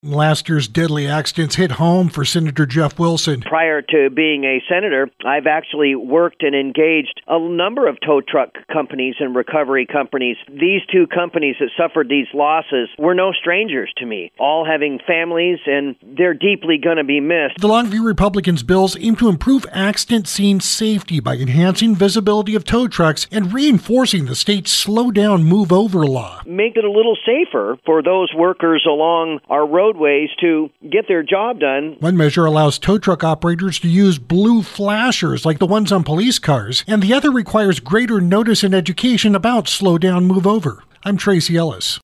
Last year's deadly accidents hit home for Senator Jeff Wilson. Prior to being a senator, I've actually worked and engaged a number of tow truck companies and recovery companies. These two companies that suffered these losses were no strangers to me, all having families, and they're deeply going to be missed. The Longview Republicans' bills aim to improve accident scene safety by enhancing visibility of tow trucks and reinforcing the state's slow down, move over law. Make it a little safer for those workers along our roadways to get their job done. One measure allows tow truck operators to use blue flashers like the ones on police cars, and the other requires greater notice and education about slow down, move over. I'm Tracy Ellis.